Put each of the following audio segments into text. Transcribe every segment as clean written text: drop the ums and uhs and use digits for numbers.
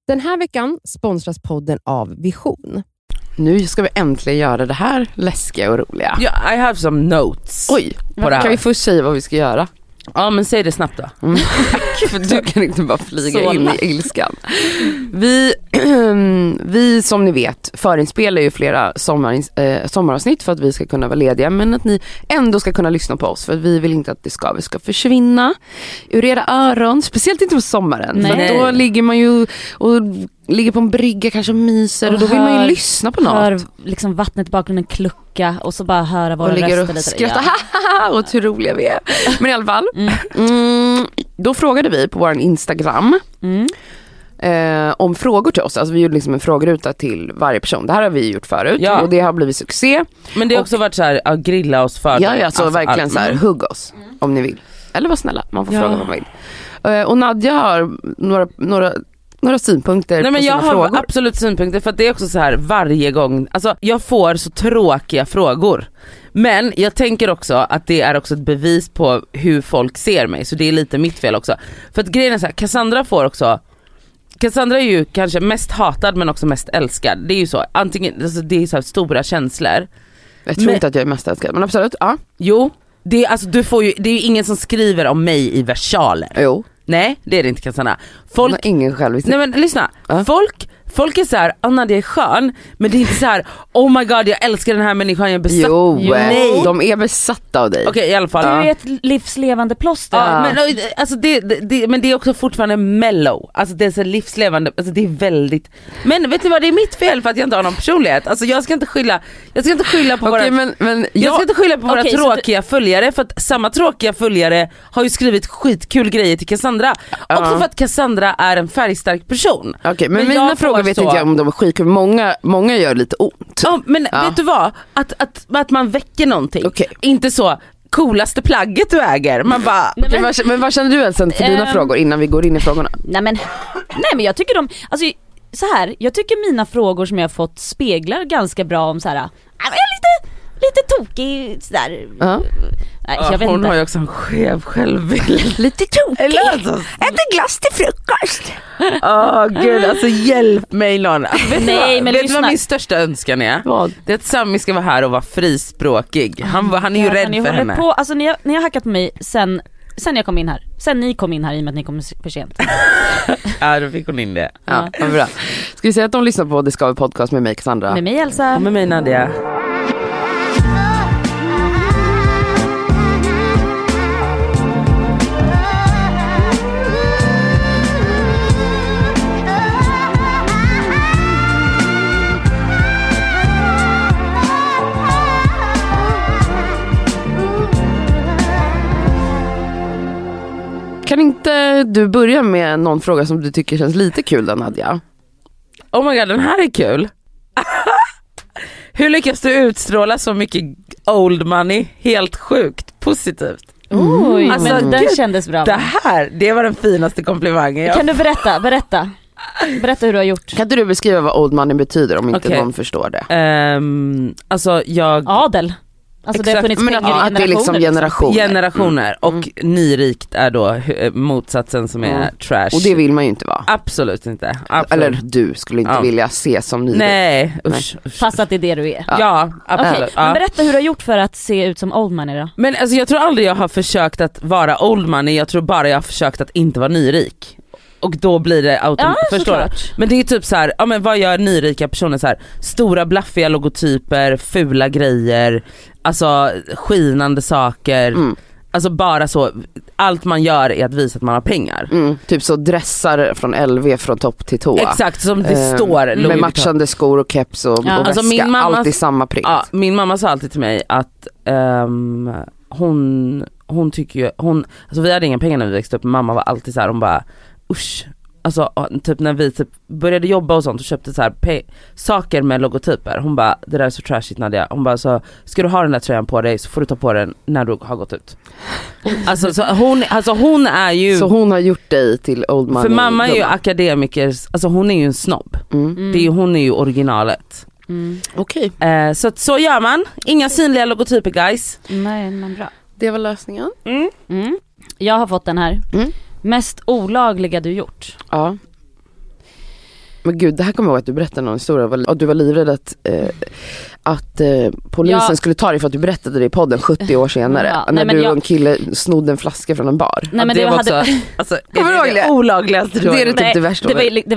Den här veckan sponsras podden av Vision. Nu ska vi äntligen göra det här läskiga och roliga. Ja, I have some notes. Oj, på det här. Kan vi först säga vad vi ska göra? Ja, men säg det snabbt då. För du kan inte bara flyga in i ilskan. Vi som ni vet förinspelar ju flera sommaravsnitt för att vi ska kunna vara lediga, men att ni ändå ska kunna lyssna på oss, för att vi vill inte att det ska försvinna ur era öron, speciellt inte på sommaren. För då ligger man ju och ligger på en brygga kanske och myser, och då vill man ju lyssna på något. Hör liksom vattnet i bakgrunden klucka och så bara höra våra röster lite. Och ligger och skrattar, och hur roliga vi är. Men i alla fall, då frågade vi på vår Instagram om frågor till oss. Alltså vi gjorde liksom en frågeruta till varje person. Det här har vi gjort förut och det har blivit succé. Men det har också varit så här, att grilla oss för. Ja, alltså verkligen så här, hugg oss om ni vill. Eller var snälla, man får fråga vad man vill. Och Nadja har några synpunkter. Nej, men på jag har frågor. absolut synpunkter, för att det är också så här varje gång. Alltså jag får så tråkiga frågor. Men jag tänker också att det är också ett bevis på hur folk ser mig. Så det är lite mitt fel också. För att grejen är så här, Cassandra är ju kanske mest hatad men också mest älskad. Det är ju så. Antingen, alltså det är så här stora känslor. Jag tror inte att jag är mest älskad, men absolut, ja. Jo, det är, alltså, det är ju ingen som skriver om mig i versaler. Jo. Nej, det är det inte, Cassandra. Folk har ingen självinsikt. Nej, men lyssna. Folk är så här, Nadja är skön, men det är inte så här, oh my god, jag älskar den här människan, jag är besatt. Jo, nej, de är besatta av dig. Okej, i alla fall. Du är ett livslevande plåster. Ja, men alltså men det är också fortfarande mellow. Alltså det är så livslevande, alltså det är väldigt. Men vet du vad, det är mitt fel för att jag inte har någon personlighet. Alltså jag ska inte skylla på våra jag ska inte skylla på våra tråkiga följare, för att samma tråkiga följare har ju skrivit skitkul grejer till Cassandra. Också för att Cassandra är en färgstark person. Okej, men mina frågor vet inte jag om de är skitkul. Många gör lite ont. Ja, men vet du vad? Att man väcker någonting. Okay. Inte så coolaste plagget du äger. Man bara... men vad känner du ens för dina frågor innan vi går in i frågorna? Nej men jag tycker alltså så här, jag tycker mina frågor som jag har fått speglar ganska bra om så här, jag är lite tokig sådär. Nej, jag vet hon inte. har ju också en skev självbild. Lite tokig. Äter glass till frukost. Gud, alltså hjälp mig någon. Vet du vad min största önskan är? Vad? Det är att Sammy ska vara här och vara frispråkig. Han är ju rädd för henne. Alltså ni har hackat på mig sen jag kom in här. Sen ni kom in här i och med att ni kom för sent. Ja, då fick hon in det. Ja, bra. Ska vi säga att de lyssnar på Det ska vi podcast med mig, Cassandra? Med mig, Elsa. Och med mig, Nadja. Kan inte du börja med någon fråga som du tycker känns lite kul då, Nadja? Oh my god, den här är kul. Hur lyckas du utstråla så mycket old money? Helt sjukt positivt. Oj, alltså, men den kändes bra. Det var den finaste komplimangen. Kan du berätta hur du har gjort? Kan inte du beskriva vad old money betyder om inte någon förstår det? Alltså Adel. Alltså det har funnits pengar i generationer. Det är liksom generationer. Och nyrikt är då motsatsen som är trash. Och det vill man ju inte vara. Absolut inte. Absolut. Eller du skulle inte vilja se som nyrik. Nej, usch. Fast att det är det du är. Ja, absolut. Okay. Men berätta hur du har gjort för att se ut som old money då. Men alltså jag tror aldrig jag har försökt att vara old money. Jag tror bara jag har försökt att inte vara nyrik. Och då blir det förstår du? Men det är typ så här, ja men vad gör nyrika personer så här? Stora blaffiga logotyper, fula grejer, alltså skinande saker. Alltså bara så, allt man gör är att visa att man har pengar. Typ så dressar från LV från topp till tå. Exakt, som det står med matchande skor och keps och väska, alltså min mamma, alltid samma print. Ja, min mamma sa alltid till mig att hon tycker ju, alltså vi hade inga pengar när vi växte upp. Mamma var alltid så här, hon bara usch. Alltså typ när vi typ började jobba och sånt och köpte så här saker med logotyper. Hon bara, det där är så trashigt, Nadja. Hon bara, så ska du ha den där tröjan på dig så får du ta på den när du har gått ut. Alltså hon är ju... Så hon har gjort dig till old money. För mamma är ju akademiker, alltså hon är ju en snobb. Hon är ju originalet. Okej. Så gör man. Inga synliga logotyper, guys. Nej, men bra. Det var lösningen. Jag har fått den här. Mest olagliga du gjort. Ja. Men gud, det här kommer jag ihåg att du berättade någon historia. Att du var livrädd att polisen skulle ta dig för att du berättade det i podden 70 år senare. När du och en kille snodde en flaska från en bar. Nej, men det var också det olagligaste. Det är det typ det värsta.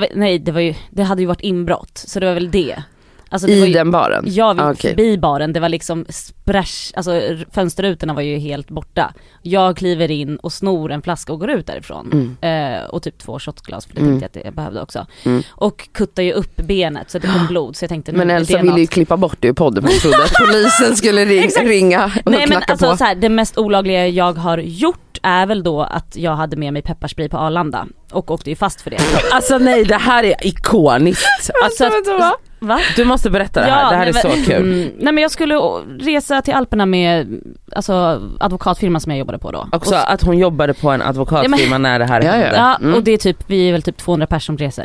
Det hade ju varit inbrott. Så det var väl det. Alltså, det I den baren? Ja, förbi baren. Det var liksom sprash, alltså fönsterrutorna var ju helt borta. Jag kliver in och snor en flaska och går ut därifrån. Och typ 2 shotglas, för det tänkte jag att jag behövde också. Och kuttar ju upp benet så att det kom blod. Så jag tänkte, men Elsa ville ju klippa bort det i podden. Jag trodde att polisen skulle ringa och knacka på. Så här, det mest olagliga jag har gjort är väl då att jag hade med mig pepparspray på Arlanda. Och åkte ju fast för det. Alltså nej, det här är ikoniskt. Alltså, va? Du måste berätta det här, det här är så kul. Nej, men jag skulle resa till Alperna med advokatfirman som jag jobbade på då. Också att hon jobbade på en advokatfirma när det här hände. Ja, och det är typ, vi är väl typ 200 personer som reser.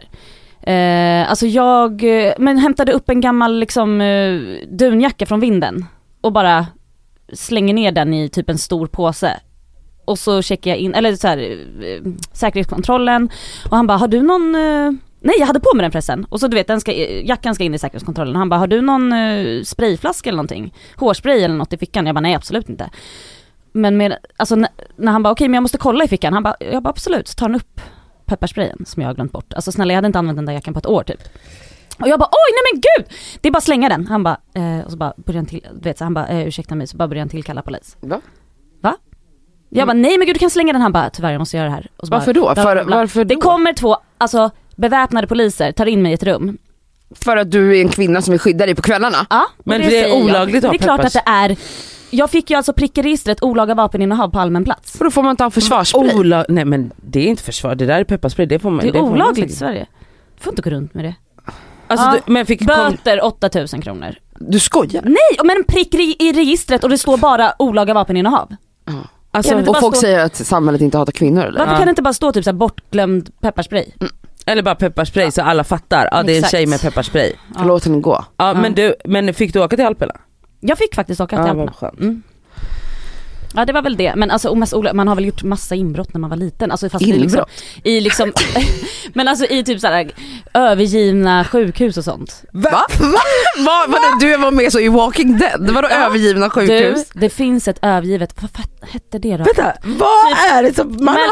Alltså jag hämtade upp en gammal liksom dunjacka från vinden och bara slänger ner den i typ en stor påse. Och så checkar jag in, eller så här, säkerhetskontrollen, och han bara, har du någon... Nej, jag hade på mig den förresten. Och så du vet, jackan ska in i säkerhetskontrollen. Han bara, har du någon sprayflaska eller någonting? Hårspray eller något i fickan? Jag bara, nej absolut inte. Men alltså, när han bara, okej, men jag måste kolla i fickan. Jag bara absolut, så tar han upp pepparsprayen som jag har glömt bort. Alltså snälla, jag hade inte använt den där jackan på ett år typ. Och jag bara, oj nej men gud! Det är bara slänga den. Han bara, och så bara börjar han till, vet, så han bara, ursäkta mig, så bara börjar han tillkalla polis. Va? Jag bara, nej men gud, du kan slänga den. Han bara, tyvärr jag måste göra det här. Och så varför bara, då? Varför då? Det kommer 2, alltså beväpnade poliser, tar in mig i ett rum. För att du är en kvinna som vill skydda dig på kvällarna? Ja, men det är olagligt att ha det är klart att det är. Jag fick ju alltså prick i registret olaga vapeninnehav på allmän plats. För då får man inte ha försvarsspray. Nej men det är inte försvar, det där är pepparspray. Det är olagligt i Sverige. Du får inte gå runt med det. Alltså, men böter 8000 kronor. Du skojar? Nej, men prick i registret och det står bara olaga vapeninnehav. Alltså, och folk säger att samhället inte hatar kvinnor eller? Varför kan det inte bara stå typ så här bortglömd pepparspray? Eller bara pepparspray så alla fattar. Ja, det är en tjej med pepparspray. Låt henne gå. Ja, men fick du åka till Alperna? Jag fick faktiskt åka till Alperna. Ja, det var väl det. Men alltså, man har väl gjort massa inbrott när man var liten. Alltså, fast inbrott? Men alltså i typ såhär övergivna sjukhus och sånt. Va? Du var med så i Walking Dead. Var det övergivna sjukhus? Det finns ett övergivet. Vad hette det då? Vänta, vad är det som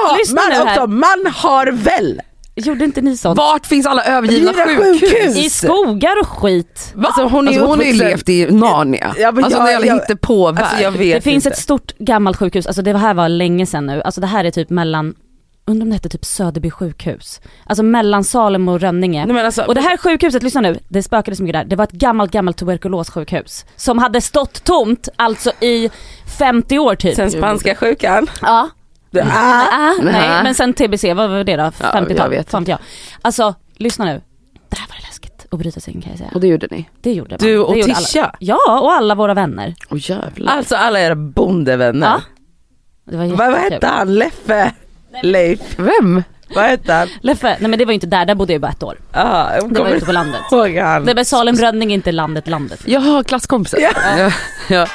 man har väl? Gjorde inte ni sånt? Vart finns alla övergivna sjukhus? I skogar och skit. Alltså, hon har ju levt i Narnia. När jag hittar på värld. Det finns ett stort gammalt sjukhus. Alltså det här var länge sedan nu. Alltså det här är typ mellan, undrar om det heter typ Söderby sjukhus. Alltså mellan Salem och Rönninge. Nej, alltså, och det här sjukhuset, lyssna nu, det spökade så mycket där. Det var ett gammalt tuberkulossjukhus som hade stått tomt alltså i 50 år typ. Sen spanska sjukan. Ja. Nej, men sen TBC, vad var det då? 50-tal, fan jag. Alltså, lyssna nu. Det här var läskigt att bryta sig in, kan jag säga. Och det gjorde ni? Det gjorde man. Du och Tisha? Ja, och alla våra vänner. Jävlar. Alltså alla era bondevänner. Ja. Det var vad hette han? Leif? Vem? Vad hette han? Leffe, nej men det var inte där bodde jag bara 1 år. Det var ute på landet. Det var Salem Rönning, inte landet. Jaha, klasskompisar. Ja.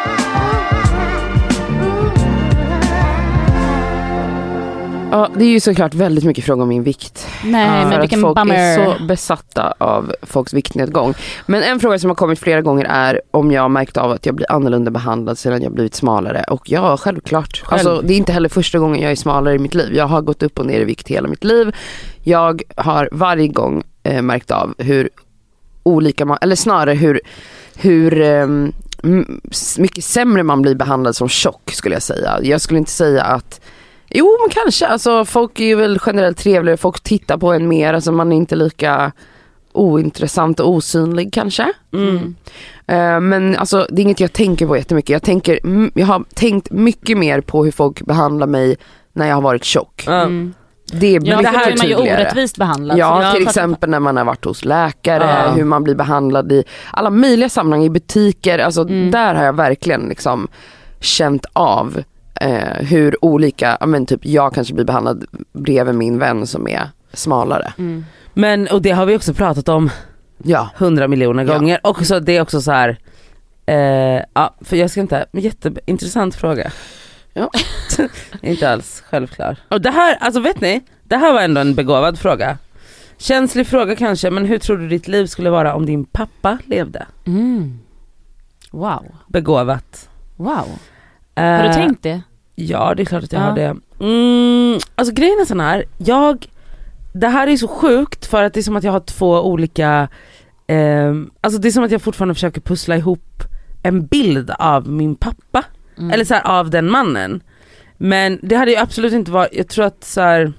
Ja, det är ju såklart väldigt mycket fråga om min vikt. Nej, men vilken folk bummer. är så besatta av folks viktnedgång. Men en fråga som har kommit flera gånger är om jag har märkt av att jag blir annorlunda behandlad sedan jag blivit smalare. Och ja, självklart. Alltså, det är inte heller första gången jag är smalare i mitt liv. Jag har gått upp och ner i vikt hela mitt liv. Jag har varje gång märkt av hur olika eller snarare hur mycket sämre man blir behandlad som tjock, skulle jag säga. Jag skulle inte säga att jo, men kanske. Alltså, folk är ju väl generellt trevligare. Folk tittar på en mer. Alltså, man är inte lika ointressant och osynlig kanske. Men alltså, det är inget jag tänker på jättemycket. Jag har tänkt mycket mer på hur folk behandlar mig när jag har varit tjock. Det blir det här är man ju orättvist behandlad. Ja, till exempel när man har varit hos läkare, hur man blir behandlad i alla möjliga sammanhang, i butiker. Alltså, där har jag verkligen liksom känt av hur olika, men typ jag kanske blir behandlad bredvid min vän som är smalare. Men, och det har vi också pratat om 100 miljoner gånger. Och så, det är också så här för jag ska inte, jätteintressant fråga. Ja. Inte alls självklar. Och det här, alltså vet ni, det här var ändå en begåvad fråga. Känslig fråga kanske, men hur tror du ditt liv skulle vara om din pappa levde? Wow. Begåvat. Wow. Har du tänkt det? Ja, det är klart att jag har det. Alltså grejen är sån här. Det här är så sjukt för att det är som att jag har två olika... alltså det är som att jag fortfarande försöker pussla ihop en bild av min pappa. Eller så här, av den mannen. Men det hade ju absolut inte varit... Jag tror att så här...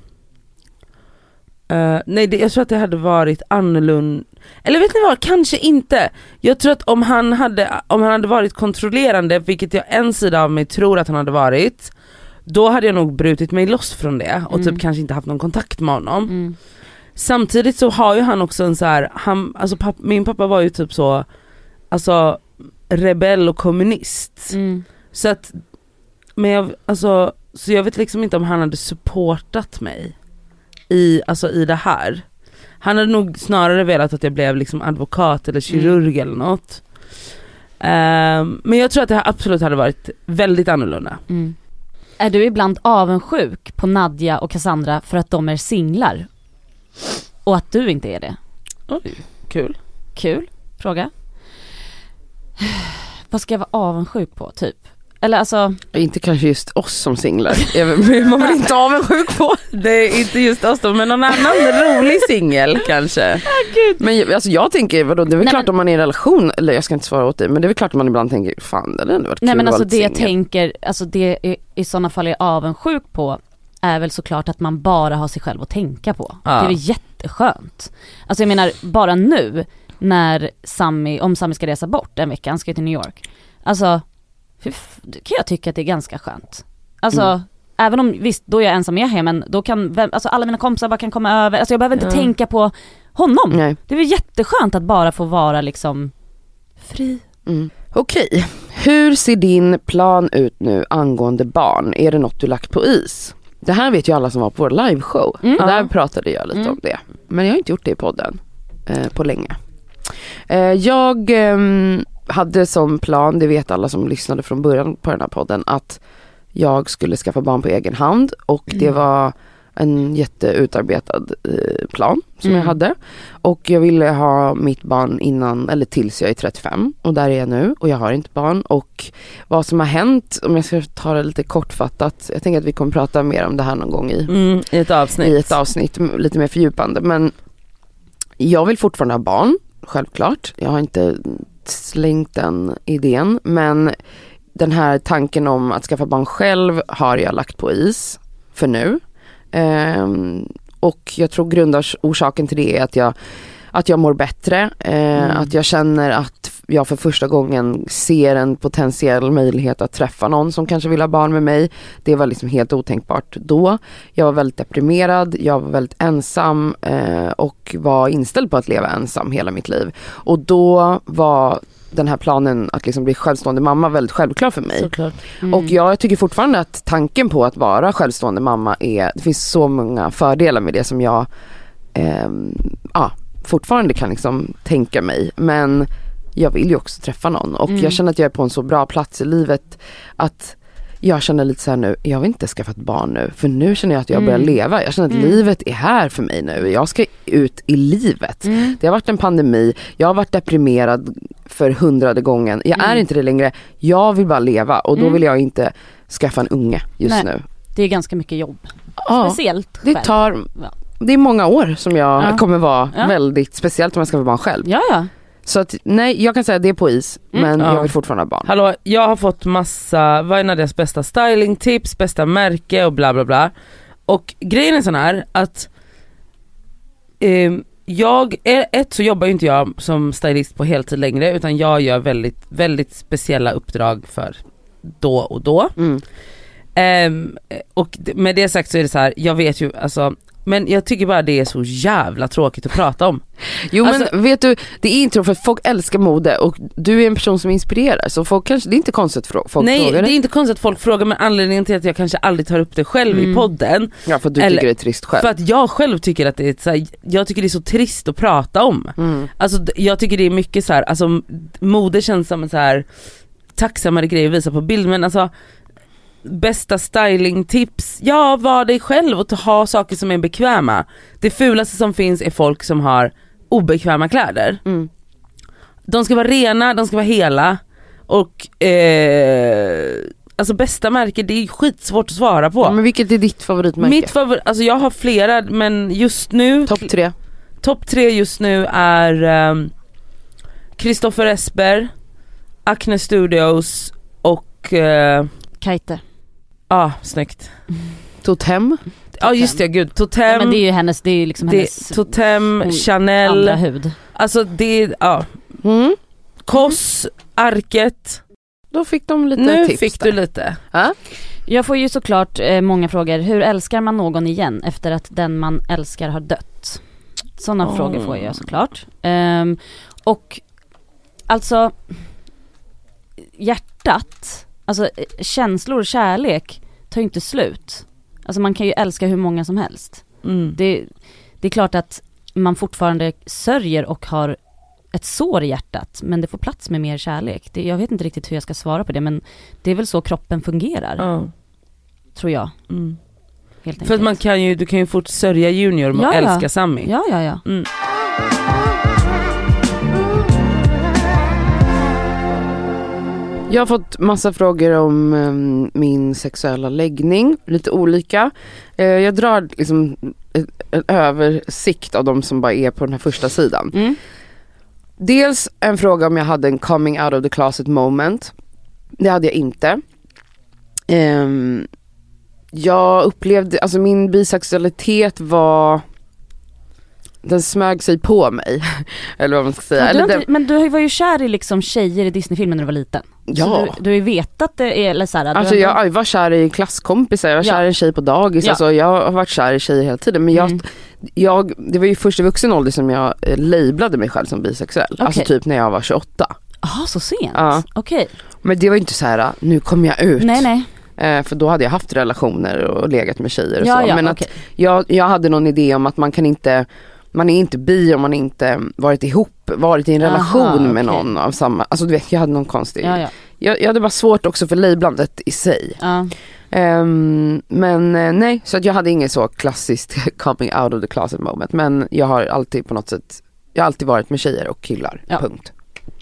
jag tror att det hade varit annorlunda. Eller vet ni vad, kanske inte. Jag tror att om han hade varit kontrollerande, vilket jag en sida av mig tror att han hade varit, då hade jag nog brutit mig loss från det och typ kanske inte haft någon kontakt med honom. Samtidigt så har ju han också en så här, min pappa var ju typ så, alltså rebell och kommunist. Så att, men så jag vet liksom inte om han hade supportat mig i det här. Han hade nog snarare velat att jag blev liksom advokat eller kirurg eller något. Men jag tror att det här absolut hade varit väldigt annorlunda. Är du ibland avundsjuk på Nadja och Cassandra för att de är singlar? Och att du inte är det? Oj, kul. Kul fråga. Vad ska jag vara avundsjuk på typ? Eller alltså... Inte kanske just oss som singlar. Man vill inte avundsjuk på. Det är inte just oss då, men någon annan rolig singel kanske. Men alltså jag tänker, vadå, det är väl klart om man är i en relation, eller jag ska inte svara åt det, men det är väl klart att man ibland tänker, fan det hade varit kul. Nej men alltså att det vara jag tänker, alltså det i sådana fall är avundsjuk på är väl såklart att man bara har sig själv att tänka på. Det är väl jätteskönt. Alltså jag menar, bara nu när Sammy ska resa bort en vecka, han ska till New York. Alltså kan jag tycka att det är ganska skönt. Alltså även om, visst, då är jag ensam med hem, men då kan alla mina kompisar bara kan komma över. Alltså jag behöver inte tänka på honom. Nej. Det är väl jätteskönt att bara få vara liksom fri. Okej. Hur ser din plan ut nu angående barn? Är det något du lagt på is? Det här vet ju alla som var på vår liveshow. Där pratade jag lite om det. Men jag har inte gjort det i podden på länge. Jag hade som plan, det vet alla som lyssnade från början på den här podden, att jag skulle skaffa barn på egen hand. Och det var en jätteutarbetad plan som jag hade. Och jag ville ha mitt barn innan, eller tills jag är 35. Och där är jag nu, och jag har inte barn. Och vad som har hänt, om jag ska ta det lite kortfattat, jag tänker att vi kommer prata mer om det här någon gång i ett avsnitt. I ett avsnitt, lite mer fördjupande. Men jag vill fortfarande ha barn, självklart. Jag har inte slängt den idén, men den här tanken om att skaffa barn själv har jag lagt på is för nu. Och jag tror grundorsaken till det är att jag mår bättre, att jag känner att jag för första gången ser en potentiell möjlighet att träffa någon som kanske vill ha barn med mig. Det var liksom helt otänkbart då. Jag var väldigt deprimerad, jag var väldigt ensam och var inställd på att leva ensam hela mitt liv. Och då var den här planen att liksom bli självstående mamma väldigt självklar för mig. Och jag tycker fortfarande att tanken på att vara självstående mamma det finns så många fördelar med det som jag fortfarande kan liksom tänka mig. Men jag vill ju också träffa någon. Och jag känner att jag är på en så bra plats i livet att jag känner lite så här nu, jag vill inte skaffa ett barn nu. För nu känner jag att jag börjar leva. Jag känner att livet är här för mig nu. Jag ska ut i livet. Det har varit en pandemi. Jag har varit deprimerad för 100:e gången. Jag är inte det längre. Jag vill bara leva. Och då vill jag inte skaffa en unge just nu. Det är ganska mycket jobb. Speciellt själv. Det är många år som jag kommer vara väldigt speciellt om jag ska vara barn själv. Ja. Så att, nej, jag kan säga att det är på is. Men jag vill fortfarande ha barn. Hallå, jag har fått massa, vad är Nadias bästa stylingtips, bästa märke och bla bla bla. Och grejen är sån här att så jobbar ju inte jag som stylist på heltid längre, utan jag gör väldigt, väldigt speciella uppdrag för då och då. Och med det sagt så är det så här, jag vet ju, alltså, men jag tycker bara det är så jävla tråkigt att prata om. Jo, alltså, men vet du, det är inte för att folk älskar mode och du är en person som inspirerar, så folk kanske, det är inte konstigt att folk frågar. Nej, det är inte konstigt att folk frågar, men anledningen till att jag kanske aldrig tar upp det själv i podden. Ja, för att du tycker det är trist själv. För att jag själv tycker att det är så här, jag tycker det är så trist att prata om. Alltså jag tycker det är mycket så här, alltså mode känns som en så här tacksammare grej att visa på bild, men alltså bästa stylingtips. Ja, var dig själv och ha saker som är bekväma. Det fulaste som finns är folk som har obekväma kläder. De ska vara rena, de ska vara hela. Och alltså bästa märke, det är skitsvårt att svara på. Men vilket är ditt favoritmärke? Alltså jag har flera, men just nu Topp 3 just nu är Christopher Esber, Acne Studios och Kajte. Snyggt. Totem. Ja just det, gud. Totem. Ja, men det är ju hennes, det är liksom hennes Totem, Chanel. Andra hud. Alltså det, Koss, Arket. Då fick de lite nu tips. Nu fick du lite. Jag får ju såklart många frågor. Hur älskar man någon igen efter att den man älskar har dött? Sådana frågor får jag såklart. Och alltså hjärtat, alltså känslor, kärlek tar ju inte slut. Alltså man kan ju älska hur många som helst. Det är klart att man fortfarande sörjer och har ett sår i hjärtat, men det får plats med mer kärlek. Jag vet inte riktigt hur jag ska svara på det, men det är väl så kroppen fungerar. Tror jag. Helt enkelt. För att du kan ju fort sörja Junior med att älska Sammy. Ja. Jag har fått massa frågor om min sexuella läggning, lite olika. Jag drar liksom en översikt av de som bara är på den här första sidan. Dels en fråga om jag hade en coming out of the closet moment. Det hade jag inte. Jag upplevde, alltså min bisexualitet den smög sig på mig. Eller vad man ska säga. Men du var ju kär i liksom tjejer i Disney-filmen när du var liten. Ja. Så du har ju vetat det, eller så här, alltså jag var kär i klasskompisar. Jag var kär i en tjej på dagis. Alltså jag har varit kär i tjejer hela tiden. Men det var ju först i vuxen ålder som jag labelade mig själv som bisexuell. Okay. Alltså typ när jag var 28. Jaha, så sent? Ja. Okej. Men det var inte så här, nu kommer jag ut. Nej. För då hade jag haft relationer och legat med tjejer och så. Men okay. att jag hade någon idé om att man är inte bi om man inte varit i en relation med någon av samma, alltså du vet, jag hade någon konstig. Jag hade bara svårt också för lablandet i sig. Men nej, så att jag hade inget så klassiskt coming out of the closet moment, men jag har alltid på något sätt, jag har alltid varit med tjejer och killar, punkt.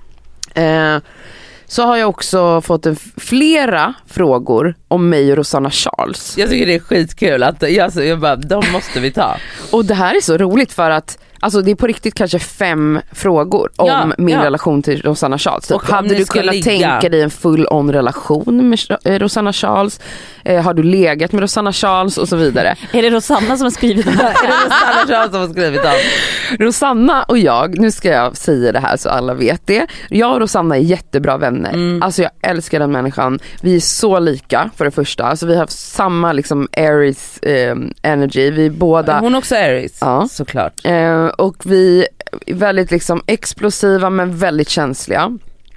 Så har jag också fått flera frågor om mig och Rosanna Charles. Jag tycker det är skitkul att jag bara, de måste vi ta. Och det här är så roligt för att alltså det är på riktigt kanske 5 frågor om min relation till Rosanna Charles. Och hade du kunnat tänka dig en full-on relation med Rosanna Charles? Har du legat med Rosanna Charles och så vidare? Är det Rosanna som har skrivit det här? Är det Rosanna Charles som har skrivit det? Rosanna och jag, nu ska jag säga det här så alla vet det. Jag och Rosanna är jättebra vänner. Alltså jag älskar den människan. Vi är så lika för det första. Alltså vi har samma liksom Aries energy. Vi båda. Hon också Aries, såklart. Och vi är väldigt liksom explosiva men väldigt känsliga.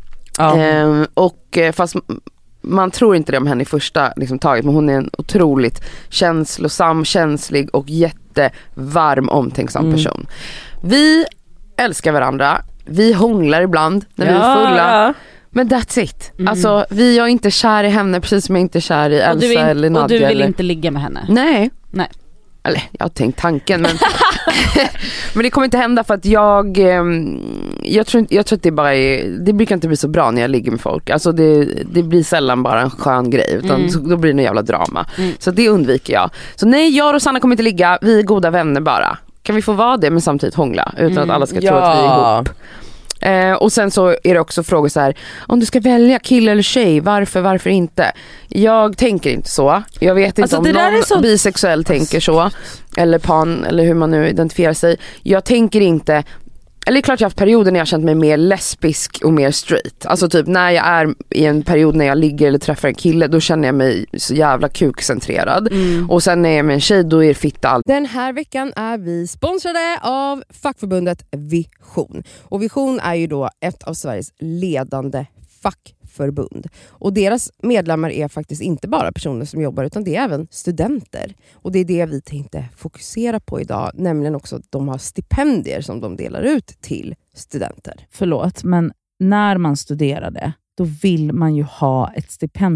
Och fast man tror inte det om henne i första liksom, taget, men hon är en otroligt känslosam, känslig och jättevarm, omtänksam person. Vi älskar varandra. Vi hånglar ibland när vi är fulla. Men that's it. Alltså, jag är inte kär i henne precis som jag inte är kär i Elsa eller Nadja. Och du vill inte ligga med henne? Nej. Eller, jag har tänkt tanken, men men det kommer inte hända för att jag tror att det bara det brukar inte bli så bra när jag ligger med folk. Alltså det blir sällan bara en skön grej, utan då blir det en jävla drama. Så det undviker jag. Så nej, jag och Rosanna kommer inte ligga, vi är goda vänner bara. Kan vi få vara det men samtidigt hångla utan att alla ska tro att vi är ihop. Och sen så är det också frågor så här: om du ska välja kille eller tjej, varför inte? Jag tänker inte så. Jag vet inte om någon bisexuell tänker så, eller pan, eller hur man nu identifierar sig. Jag tänker inte. Eller det är klart jag har haft perioder när jag har känt mig mer lesbisk och mer straight. Alltså typ när jag är i en period när jag ligger eller träffar en kille, då känner jag mig så jävla kukcentrerad. Och sen när jag är med en tjej, då är det fitta allt. Den här veckan är vi sponsrade av fackförbundet Vision. Och Vision är ju då ett av Sveriges ledande fackförbund. Och deras medlemmar är faktiskt inte bara personer som jobbar, utan det är även studenter. Och det är det vi tänkte fokusera på idag, nämligen också att de har stipendier som de delar ut till studenter. Förlåt, men när man studerade, då vill man ju ha ett stipendie.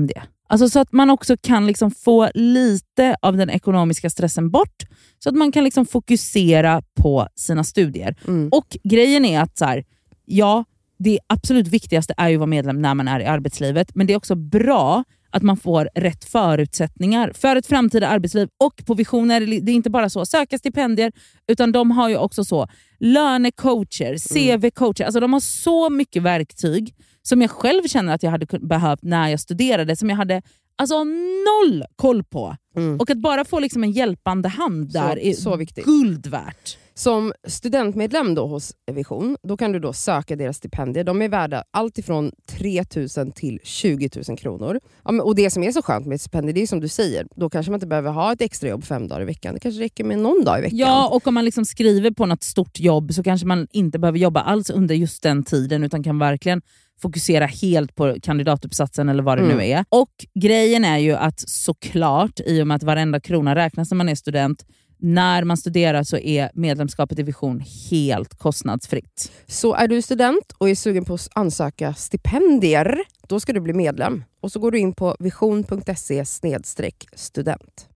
Alltså så att man också kan liksom få lite av den ekonomiska stressen bort. Så att man kan liksom fokusera på sina studier. Och grejen är att så här, ja, det absolut viktigaste är ju att vara medlem när man är i arbetslivet. Men det är också bra att man får rätt förutsättningar för ett framtida arbetsliv. Och på Vision är det är inte bara så söka stipendier, utan de har ju också så lönecoacher, CV-coacher. Alltså de har så mycket verktyg som jag själv känner att jag hade behövt när jag studerade, som jag hade alltså noll koll på. Och att bara få liksom en hjälpande hand där är så viktigt. Guld värt. Som studentmedlem då hos Vision, då kan du då söka deras stipendier. De är värda allt ifrån 3 000 till 20 000 kronor. Ja, och det som är så skönt med ett stipendium, det är som du säger, då kanske man inte behöver ha ett extra jobb 5 dagar i veckan. Det kanske räcker med någon dag i veckan. Ja, och om man liksom skriver på något stort jobb så kanske man inte behöver jobba alls under just den tiden, utan kan verkligen fokusera helt på kandidatuppsatsen eller vad det nu är. Och grejen är ju att såklart, i och med att varenda krona räknas när man är student, när man studerar så är medlemskapet i Vision helt kostnadsfritt. Så är du student och är sugen på att ansöka stipendier, då ska du bli medlem. Och så går du in på vision.se/student.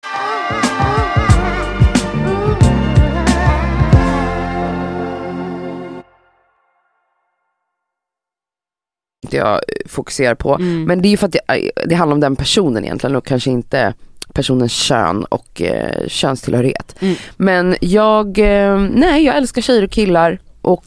Jag fokuserar på. Men det är ju för att det handlar om den personen egentligen och kanske inte personens kön och könstillhörighet. Men jag älskar tjejer och killar och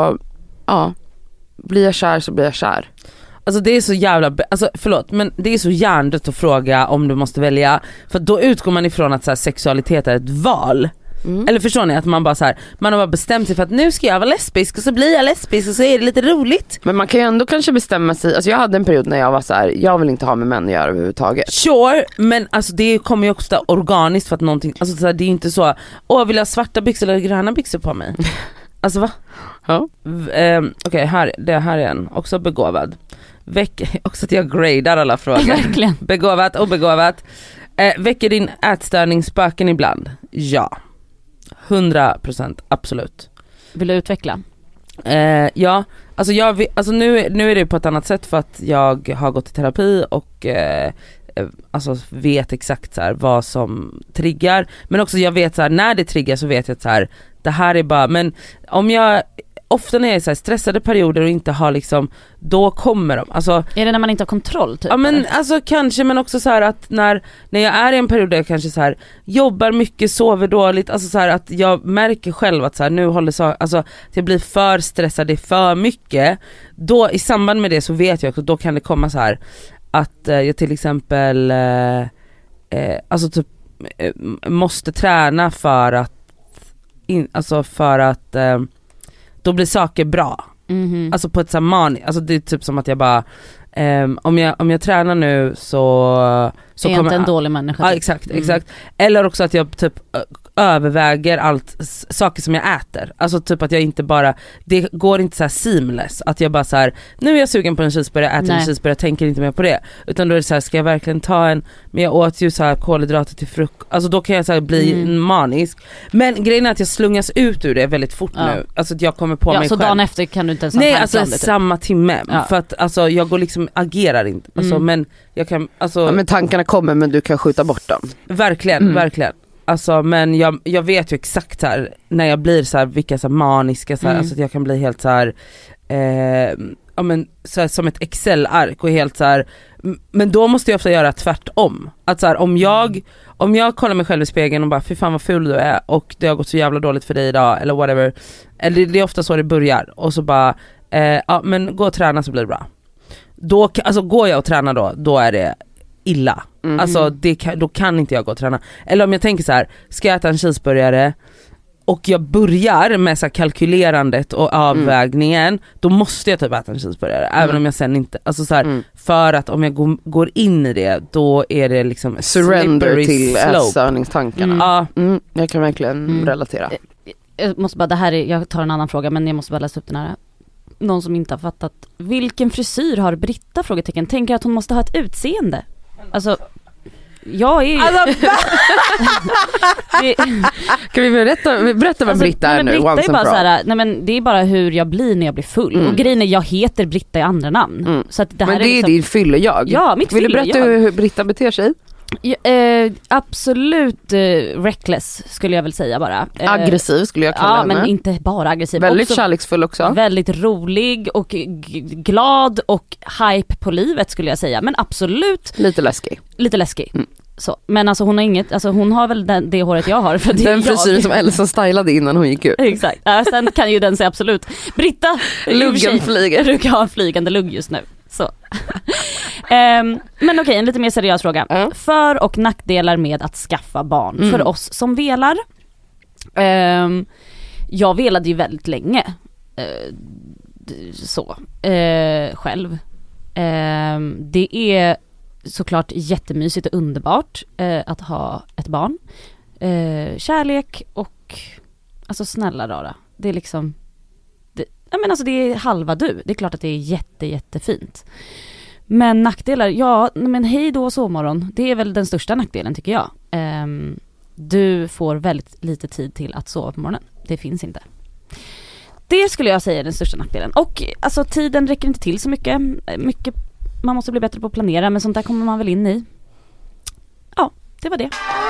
blir jag kär så blir jag kär. Alltså det är så jävla, förlåt, men det är så hjärndött att fråga om du måste välja, för då utgår man ifrån att så här, sexualitet är ett val. Eller förstår ni att man bara så här, man har bara bestämt sig för att nu ska jag vara lesbisk och så blir jag lesbisk och så är det lite roligt. Men man kan ju ändå kanske bestämma sig. Alltså jag hade en period när jag var så här, jag vill inte ha med män att göra överhuvudtaget. Sure, men alltså det kommer ju också organiskt för att någonting, alltså så här, det är inte så, vill jag ha svarta byxor eller gröna byxor på mig? Alltså va? Ja. Okej, det här är en också begåvad. Också att jag gradar alla frågor. Verkligen. Begåvat och begåvat. Väcker din ätstörning spöken ibland? Ja. 100% absolut. Vill du utveckla? Ja, alltså nu är det på ett annat sätt för att jag har gått i terapi och alltså vet exakt så här vad som triggar, men också jag vet så här, när det triggar så vet jag att så här, det här är bara, men om jag ofta när jag är så här stressade perioder och inte har liksom, då kommer de. Alltså, är det när man inte har kontroll typ? Ja men alltså kanske, men också så här att när jag är i en period där jag kanske så här jobbar mycket, sover dåligt, alltså så här att jag märker själv att så här, nu håller så, alltså att jag blir för stressad, det är för mycket. Då i samband med det så vet jag också, då kan det komma så här att jag till exempel alltså typ måste träna för att då blir saker bra. Alltså på ett samman, alltså det är typ som att jag bara om jag tränar nu så är kommer en dålig människa. Ja, exakt. Eller också att jag typ överväger allt saker som jag äter. Alltså typ att jag inte bara, det går inte så här seamless att jag bara så här, nu är jag sugen på en cheeseburgare, äter en cheeseburgare, tänker inte mer på det, utan då är det så här, ska jag verkligen ta en, men jag åt ju så här kolhydrater till frukost, alltså då kan jag så här bli manisk. Men grejen är att jag slungas ut ur det väldigt fort nu, alltså att jag kommer på mig så själv. Dagen efter kan du inte ens samma timme, för att alltså jag går liksom, agerar inte, alltså, men jag kan, alltså men tankarna kommer, men du kan skjuta bort dem. Verkligen. Alltså, men jag vet ju exakt här när jag blir så här, vilka så här maniska så här, alltså att jag kan bli helt så här så här, som ett Excel-ark och helt så här, men då måste jag ofta göra tvärtom. Att så här, om jag kollar mig själv i spegeln och bara fy fan vad ful du är och det har gått så jävla dåligt för dig idag eller whatever, eller det är ofta så det börjar, och så bara men gå och träna så blir det bra. Då, alltså går jag och tränar då är det illa. Alltså då kan inte jag gå och träna. Eller om jag tänker så här, ska jag äta en cheeseburgare och jag börjar med så här kalkylerandet och avvägningen, då måste jag typ äta en cheeseburgare även om jag sen inte, alltså så här, för att om jag går in i det, då är det liksom surrender till ätstörningstankarna. Jag kan verkligen relatera. Jag måste bara, jag tar en annan fråga, men jag måste bara läsa upp den här. Någon som inte har fattat. Vilken frisyr har Britta? Frågetecken. Tänker att hon måste ha ett utseende. Alltså jag är Alltså, Kan vi berätta vad Britta är nu? Britta är bara såhär, nej men det är bara hur jag blir när jag blir full. Och grejen är, jag heter Britta i andra namn. Så att det här men det är liksom... din fylle-jag. Ja, mitt Vill du berätta hur Britta beter sig? Absolut reckless skulle jag väl säga bara. Aggressiv skulle jag kalla henne. Men inte bara aggressiv. Väldigt också kärleksfull också. Väldigt rolig och glad och hype på livet skulle jag säga. Men absolut lite läskig. Så. Men alltså hon har inget, alltså hon har väl det håret jag har. För det den frisyren som Elsa stylade innan hon gick ut. Exakt, sen kan ju den säga absolut. Britta, luggen flyger. Du kan ha en flygande lugg just nu. Så. Men okej, en lite mer seriös fråga. För- och nackdelar med att skaffa barn för oss som velar. Jag velade ju väldigt länge själv. Det är såklart jättemysigt och underbart att ha ett barn. Kärlek och alltså snälla rara. Det är liksom det är halva du. Det är klart att det är jättefint. Men nackdelar, men hej då sovmorgon. Det är väl den största nackdelen tycker jag. Du får väldigt lite tid till att sova på morgonen. Det finns inte. Det skulle jag säga är den största nackdelen. Och alltså tiden räcker inte till så mycket. Man måste bli bättre på att planera, men sånt där kommer man väl in i. Ja, det var det.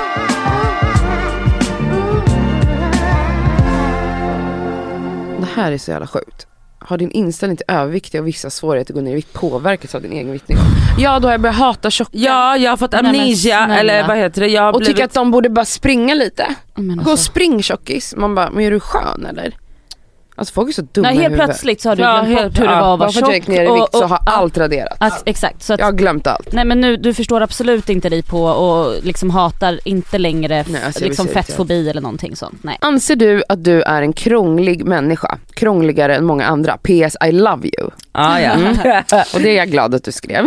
Det här är så jävla sjukt. Har din inställning till övervikt och vissa svårigheter att gå ner i vikt påverkats av din egen viktning? Ja, då har jag börjat hata tjocka. Ja, jag har fått amnesia, eller vad heter det? Och tycker att de borde bara springa lite. Alltså. Gå och spring tjockis. Man bara, men är du skön eller? Alltså folk är så dumma. Nej, helt plötsligt så har du glömt bort hur det var att vara tjock. Bara för att jag gick ner i vikt så har allt raderats. Exakt. Så att, jag har glömt allt. Nej men nu, du förstår absolut inte dig på och liksom hatar inte längre liksom fettfobi eller någonting sånt. Nej. Anser du att du är en krånglig människa? Krångligare än många andra? PS I love you. Och det är jag glad att du skrev.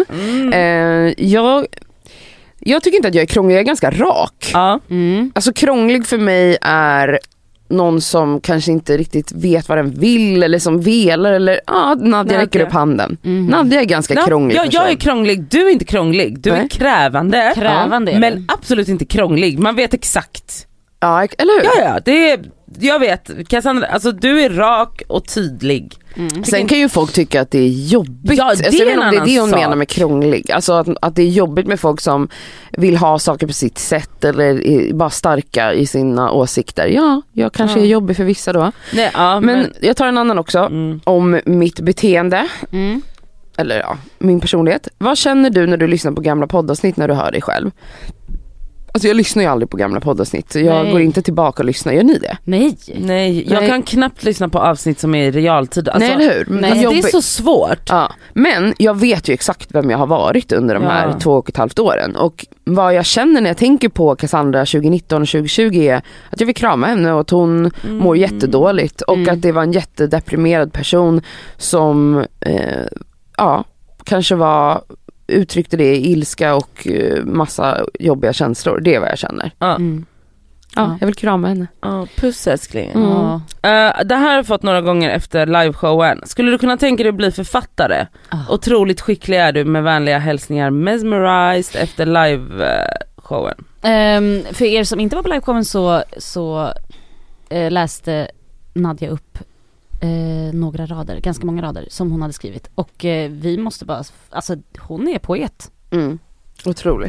Jag tycker inte att jag är krånglig, jag är ganska rak. Alltså krånglig för mig är någon som kanske inte riktigt vet vad den vill eller som velar eller Nadja räcker upp handen. Nadja är ganska krånglig. Jag är krånglig, du är inte krånglig. Du är krävande men absolut inte krånglig. Man vet exakt. Ja, eller hur? Ja, det är, jag vet. Cassandra, alltså du är rak och tydlig. Sen kan ju folk tycka att det är jobbigt. Ja, det är en annan det är det hon sak. menar med krånglig. Alltså att det är jobbigt med folk som vill ha saker på sitt sätt eller är bara starka i sina åsikter. Ja, jag kanske är jobbig för vissa då. Nej, men jag tar en annan också om mitt beteende. Eller min personlighet. Vad känner du när du lyssnar på gamla poddavsnitt när du hör dig själv? Alltså jag lyssnar ju aldrig på gamla poddavsnitt. Jag går inte tillbaka och lyssnar. Gör ni det? Nej, jag kan knappt lyssna på avsnitt som är i realtid. Alltså, nej, eller hur? Alltså, det är så svårt. Ja. Men jag vet ju exakt vem jag har varit under de här 2,5 åren. Och vad jag känner när jag tänker på Cassandra 2019 och 2020 är att jag vill krama henne och att hon mår jättedåligt. Och att det var en jättedeprimerad person som kanske uttryckte det i ilska och massa jobbiga känslor. Det är vad jag känner. Jag vill krama henne. Puss älskling. Det här har jag fått några gånger efter liveshowen. Skulle du kunna tänka dig att bli författare? Otroligt skicklig är du, med vänliga hälsningar Mesmerized efter liveshowen. För er som inte var på liveshowen så läste Nadja upp några rader, ganska många rader som hon hade skrivit. Och vi måste bara, alltså hon är poet. Otrolig.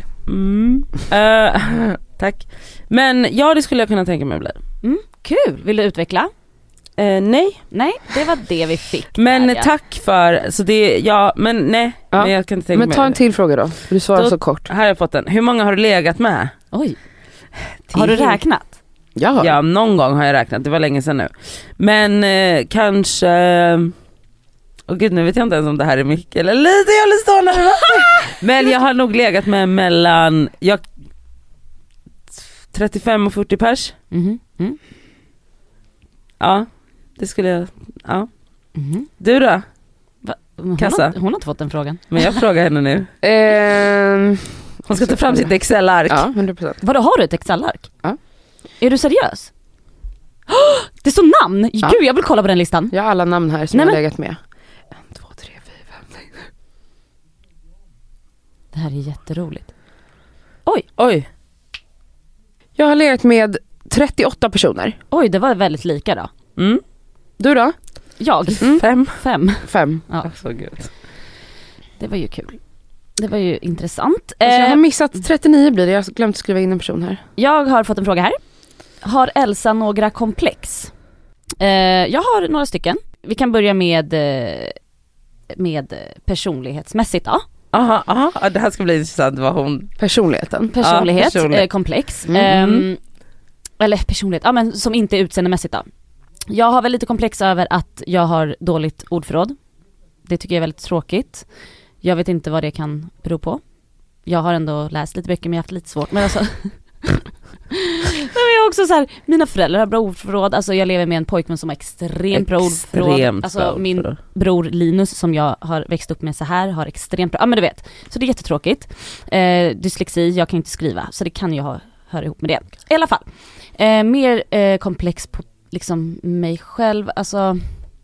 Tack. Men det skulle jag kunna tänka mig att bli. Kul, vill du utveckla? Nej, det var det vi fick. Men tack för, så det, men nej. Men jag kan inte tänka mig. Men ta en till fråga då, du svarar så kort. Här har jag fått den. Hur många har du legat med? Oj. Har du räknat? Ja, någon gång har jag räknat, det var länge sedan nu. Men kanske... gud, nu vet jag inte ens om det här är mycket eller lite, jag vill stå när. Men jag har nog legat med mellan 35 och 40 pers. Ja, det skulle jag... Ja. Du då? Kassa? Hon har inte fått den frågan. Men jag frågar henne nu. Hon ska ta fram sitt Excel-ark. Ja, 100%. Vadå, har du ett Excel-ark? Ja. Är du seriös? Det står namn. Ja. Gud, jag vill kolla på den listan. Jag har alla namn här som jag har legat med. 1, 2, 3, 4, 5, 6. Det här är jätteroligt. Oj. Jag har legat med 38 personer. Oj, det var väldigt lika då. Du då? Jag? 5. Ja. Så gud. Det var ju kul. Det var ju intressant. Jag har missat 39 blir det. Jag har glömt skriva in en person här. Jag har fått en fråga här. Har Elsa några komplex? Jag har några stycken. Vi kan börja med personlighetsmässigt då. Aha, det här ska bli intressant vad hon... Personlighet. Komplex. Eller personlighet, men som inte är utseendemässigt då. Jag har väl lite komplex över att jag har dåligt ordförråd. Det tycker jag är väldigt tråkigt. Jag vet inte vad det kan bero på. Jag har ändå läst lite böcker men jag har haft lite svårt. Men alltså... Men jag är också så här, mina föräldrar har bra ordförråd. Alltså jag lever med en pojkvän som har extremt bra ordförråd. Alltså min bror Linus som jag har växt upp med så här har extremt bra. Ja men du vet. Så det är jättetråkigt. Dyslexi, jag kan inte skriva. Så det kan ju höra ihop med det. I alla fall. Mer komplex på liksom mig själv. Alltså...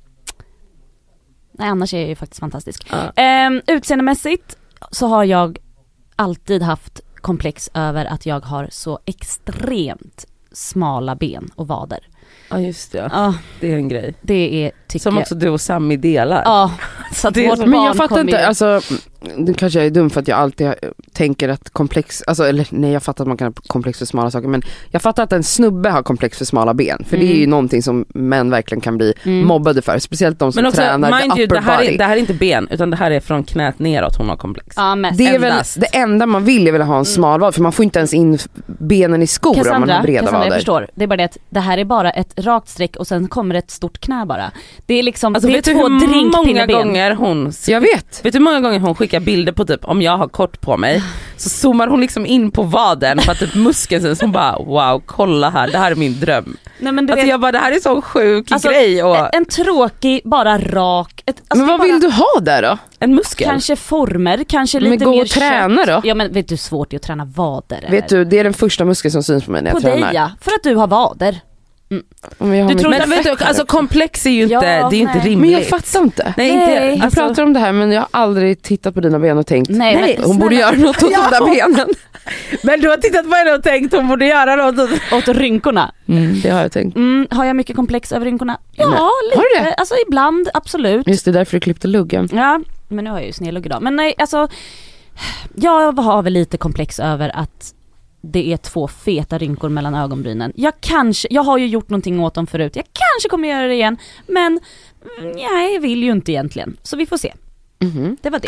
Nej, annars är jag ju faktiskt fantastisk. Utseendemässigt så har jag alltid haft komplex över att jag har så extremt smala ben och vader. Ja just det. Det är en grej. Det är tycker som också du och Sammy delar. Ja. Så att men jag fattar inte, alltså det kanske jag är dum för att jag alltid tänker att komplex, alltså eller nej jag fattar att man kan ha komplex för smala saker men jag fattar att en snubbe har komplex för smala ben för det är ju någonting som män verkligen kan bli mobbade för, speciellt de som tränar the upper body. Det här är inte ben utan det här är från knät neråt hon har komplex. Ja, det är väl det enda man vill är väl ha en smal vad för man får inte ens in benen i skor Cassandra, om man har breda vader. Jag förstår, det är bara det att det här är bara ett rakt streck och sen kommer ett stort knä bara. Det är liksom alltså, det är två drinkpinneben. Jag vet du hur många gånger hon skickar bilder på typ om jag har kort på mig så zoomar hon liksom in på vaden för att typ muskeln så hon bara wow kolla här det här är min dröm. Nej, men alltså jag bara det här är så sjuk alltså, grej och... en tråkig bara rak men vad vill du ha där då? En muskel? Kanske former, kanske lite men gå mer och träna då? Ja men vet du hur svårt det är att träna vader eller? Vet du det är den första muskeln som syns på mig när jag tränar. På dig ja, för att du har vader. Du tror men vet du, alltså komplex är ju inte, det är inte rimligt. Men jag fattar inte. Nej, inte jag alltså... pratar om det här men jag har aldrig tittat på dina ben och tänkt nej hon borde göra något åt de där benen. Men du har tittat på henne och tänkt hon borde göra något åt rynkorna. Det har jag tänkt. Har jag mycket komplex över rynkorna? Ja, nej. lite. Har du det? Alltså ibland, absolut. Just det, därför du klippte luggen. Ja, men nu har jag ju snedlugg idag. Men nej, alltså jag har väl lite komplex över att det är 2 feta rynkor mellan ögonbrynen. Jag har ju gjort någonting åt dem förut. Jag kanske kommer göra det igen. Men jag vill ju inte egentligen. Så vi får se. Det var det.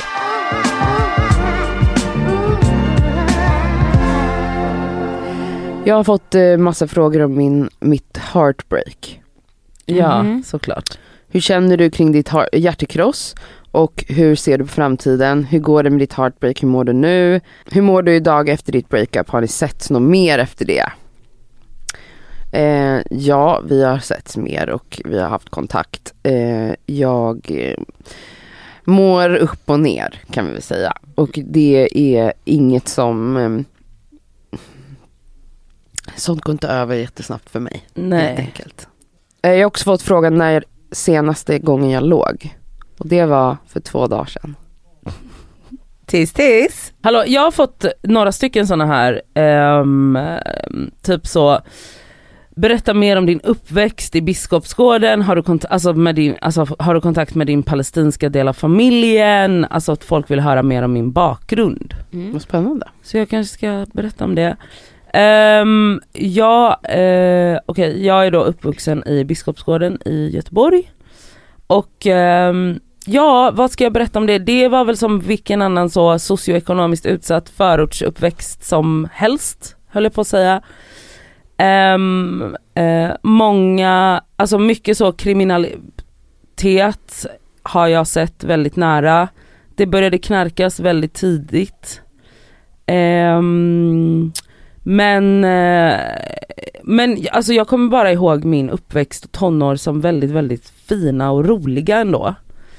Jag har fått massa frågor om mitt heartbreak. Ja, såklart. Hur känner du kring ditt hjärtekross? Och hur ser du på framtiden? Hur går det med ditt heartbreak? Hur mår du nu? Hur mår du idag efter ditt breakup? Har ni sett något mer efter det? Ja, vi har sett mer och vi har haft kontakt. Jag mår upp och ner kan vi väl säga. Och det är inget som... sånt går inte över jättesnabbt för mig. Nej. Helt enkelt. Jag har också fått frågan när senaste gången jag låg. Och det var för 2 dagar sedan. Tis. Hallå, jag har fått några stycken såna här typ så berätta mer om din uppväxt i Biskopsgården. Har du kontakt med din palestinska del av familjen? Alltså att folk vill höra mer om min bakgrund. Vad spännande. Så jag kanske ska berätta om det. Jag är då uppvuxen i Biskopsgården i Göteborg. Och vad ska jag berätta om det? Det var väl som vilken annan så socioekonomiskt utsatt förortsuppväxt som helst, höll jag på att säga. Mycket så kriminalitet har jag sett väldigt nära. Det började knarkas väldigt tidigt. Men alltså jag kommer bara ihåg min uppväxt och tonår som väldigt, väldigt fina och roliga ändå.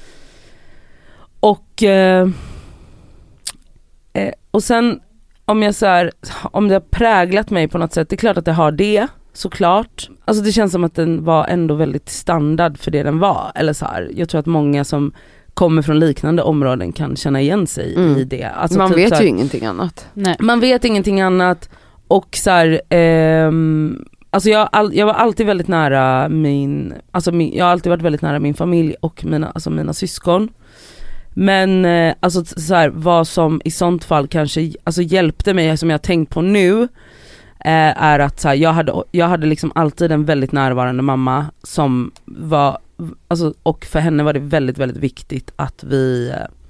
Och sen om det har präglat mig på något sätt, det är klart att det har det, såklart. Alltså det känns som att den var ändå väldigt standard för det den var. Eller så här, jag tror att många som kommer från liknande områden kan känna igen sig i det. Alltså man typ vet så här, ju ingenting annat. Nej. Man vet ingenting annat och så här, alltså jag var alltid väldigt nära jag har alltid varit väldigt nära min familj och mina syskon. Men alltså så här, vad som i sånt fall kanske alltså hjälpte mig, som jag har tänkt på nu, är att så här, jag hade liksom alltid en väldigt närvarande mamma som var, alltså, och för henne var det väldigt, väldigt viktigt att vi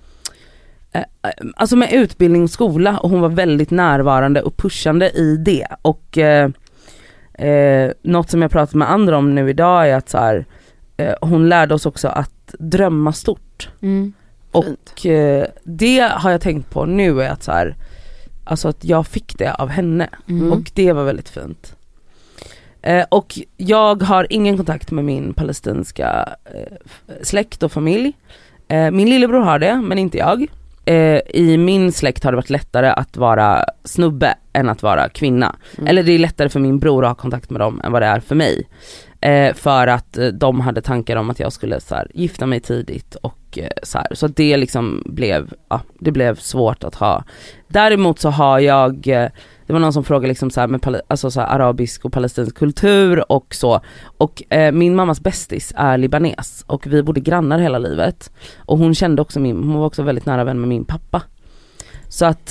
alltså med utbildning och skola, och hon var väldigt närvarande och pushande i det. Och något som jag pratat med andra om nu idag är att så här, hon lärde oss också att drömma stort. Och det har jag tänkt på nu, är att så här, alltså att jag fick det av henne och det var väldigt fint. Och jag har ingen kontakt med min palestinska släkt och familj. Min lillebror har det, men inte jag. I min släkt har det varit lättare att vara snubbe än att vara kvinna. Eller det är lättare för min bror att ha kontakt med dem än vad det är för mig. För att de hade tankar om att jag skulle så här, gifta mig tidigt och så här. Så det liksom det blev svårt att ha. Däremot så har jag, det var någon som frågade liksom så här med alltså så här arabisk och palestinsk kultur och så. Och min mammas bästis är libanes och vi bodde grannar hela livet. Och hon kände också hon var också väldigt nära vän med min pappa. Så att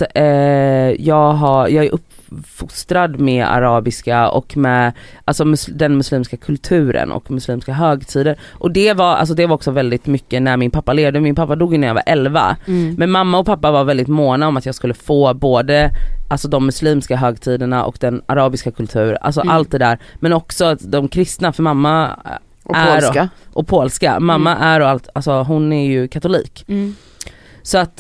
jag är uppfostrad med arabiska och med alltså den muslimska kulturen och muslimska högtider. Och det var också väldigt mycket när min pappa levde. Min pappa dog när jag var 11. Men mamma och pappa var väldigt måna om att jag skulle få både alltså de muslimska högtiderna och den arabiska kultur, alltså allt det där, men också de kristna, för mamma och är polska. Och polska. Mamma är och allt, alltså hon är ju katolik. Så att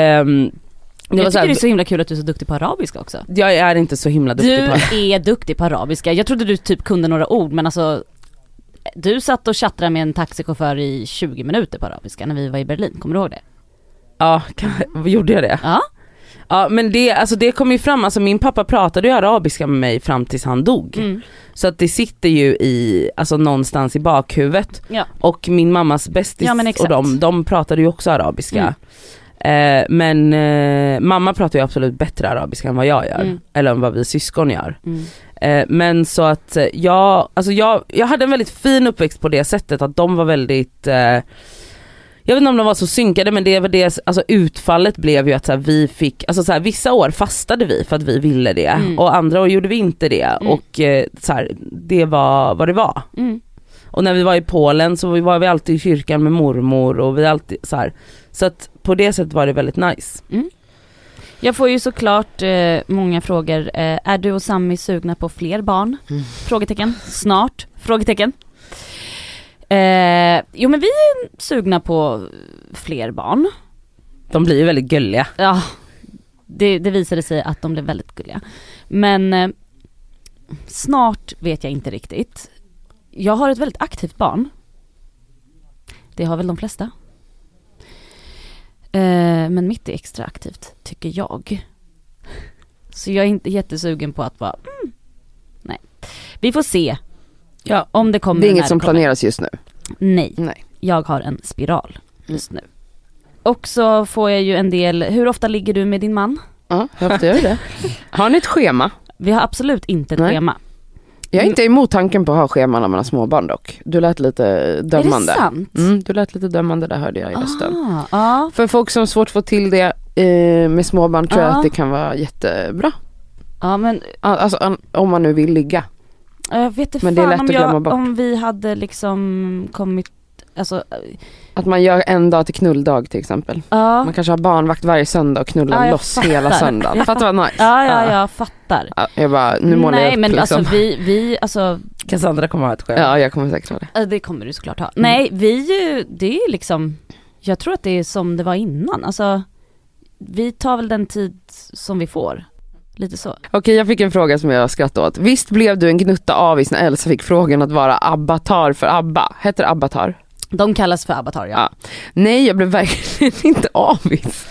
jag tycker det är så himla kul att du är så duktig på arabiska också. Jag är inte så himla duktig på det. Du är duktig på arabiska. Jag trodde du typ kunde några ord, men alltså du satt och chattrade med en taxichaufför i 20 minuter på arabiska när vi var i Berlin. Kommer du ihåg det? Ja, gjorde jag det? Ja. Ja, men det kom ju fram, alltså min pappa pratade ju arabiska med mig fram tills han dog. Så att det sitter ju i, alltså någonstans i bakhuvudet. Ja. Och min mammas bästis och de pratade ju också arabiska. Men mamma pratar ju absolut bättre arabiska än vad jag gör. Eller än vad vi syskon gör. Men så att jag hade en väldigt fin uppväxt på det sättet att de var väldigt jag vet inte om de var så synkade, men det var det, alltså utfallet blev ju att så här, vi fick, alltså så här, vissa år fastade vi för att vi ville det och andra år gjorde vi inte det och så här, det var vad det var. Och när vi var i Polen så var vi alltid i kyrkan med mormor och vi alltid så här, så att på det sättet var det väldigt nice. Jag får ju såklart många frågor. Är du och Sammy sugna på fler barn? Frågetecken. Snart? Frågetecken. Jo, men vi är sugna på fler barn. De blir ju väldigt gulliga. Ja, det visade sig att de blev väldigt gulliga. Men snart vet jag inte riktigt. Jag har ett väldigt aktivt barn. Det har väl de flesta. Men mitt är extra aktivt, tycker jag. Så jag är inte jättesugen på att vara nej. Vi får se. Ja, om det kommer. Det är inget som planeras just nu. Nej. Jag har en spiral just nu. Och så får jag ju en del. Hur ofta ligger du med din man? Ja, hur ofta gör det? Har ni ett schema? Vi har absolut inte ett schema. Jag är inte emot tanken på att ha schema när man har småbarn dock. Du lät lite dömande. Är det sant? Du lät lite dömande, där hörde jag i rösten. Ah. För folk som har svårt att få till det med småbarn tror jag att det kan vara jättebra. Ja, men alltså om man nu vill ligga. Jag vet inte, men det är lätt att glömma bort. Om vi hade liksom kommit, alltså, att man gör en dag till knulldag till exempel. Man kanske har barnvakt varje söndag och knullar loss hela söndagen. Fattar vad nice. Ja, jag fattar. Jag bara, nu målar jag upp men liksom. alltså vi alltså Cassandra kommer ha ett själv. Ja, jag kommer säkert ha det. Det kommer du såklart ha. Nej, det är liksom, jag tror att det är som det var innan. Alltså, vi tar väl den tid som vi får. Lite så. Okej, jag fick en fråga som jag skrattade åt. Visst blev du en gnutta avis när Elsa fick frågan att vara avatar för ABBA? Heter ABBAtar? De kallas för avatar, ja. Nej, jag blev verkligen inte avis.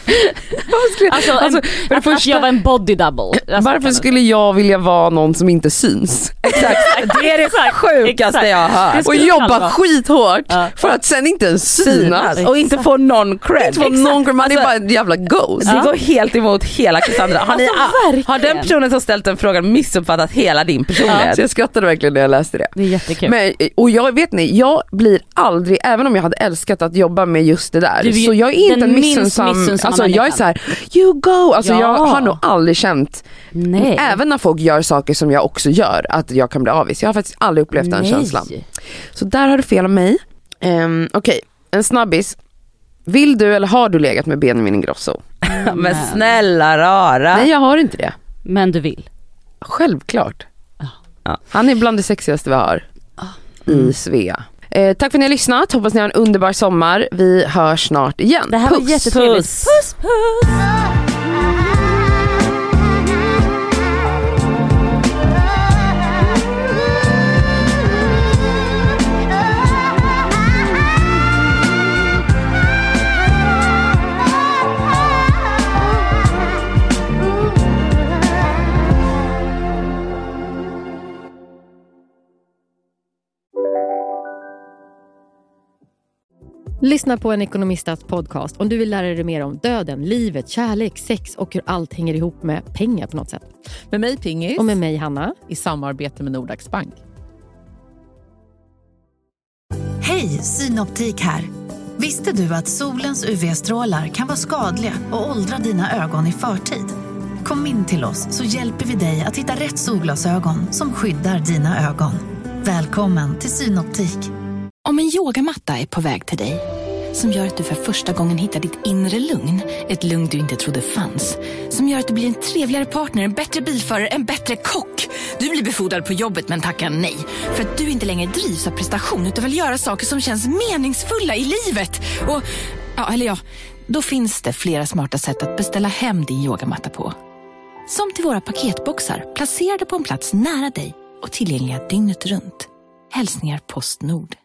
Att jag var en body double. Varför skulle jag vilja vara någon som inte syns? Exakt, det är det sjukaste jag har hört. Och jobba skithårt för att sen inte ens synas. Och inte få någon cred. Man är bara en jävla ghost. Det går helt emot hela Cassandra. Har den personen som ställt den frågan missuppfattat hela din personlighet? Så jag skrattade verkligen när jag läste det. Det är jättekul. Men, och jag blir aldrig, även om jag hade älskat att jobba med just det där, så jag är inte en missunnsam. Alltså jag är så här, you go. Alltså jag har nog aldrig känt, även när folk gör saker som jag också gör, att jag kan bli avis. Jag har faktiskt aldrig upplevt den känslan. Så där har du fel av mig. Okej, en snabbis. Vill du eller har du legat med Benjamin Ingrosso? Men snälla rara. Nej, jag har inte det. Men du vill? Självklart. Han är bland det sexigaste vi har i Svea. Tack för att ni har lyssnat. Hoppas ni har en underbar sommar. Vi hörs snart igen. Det här var jättetrevligt. Puss, puss. Lyssna på en ekonomistats podcast om du vill lära dig mer om döden, livet, kärlek, sex och hur allt hänger ihop med pengar på något sätt. Med mig Pingis. Och med mig Hanna. I samarbete med Nordax Bank. Hej, Synoptik här. Visste du att solens UV-strålar kan vara skadliga och åldra dina ögon i förtid? Kom in till oss så hjälper vi dig att hitta rätt solglasögon som skyddar dina ögon. Välkommen till Synoptik. Om en yogamatta är på väg till dig, som gör att du för första gången hittar ditt inre lugn, ett lugn du inte trodde fanns, som gör att du blir en trevligare partner, en bättre bilförare, en bättre kock. Du blir befordrad på jobbet men tackar nej, för att du inte längre drivs av prestation utan vill göra saker som känns meningsfulla i livet. Och, då finns det flera smarta sätt att beställa hem din yogamatta på. Som till våra paketboxar, placerade på en plats nära dig och tillgängliga dygnet runt. Hälsningar Postnord.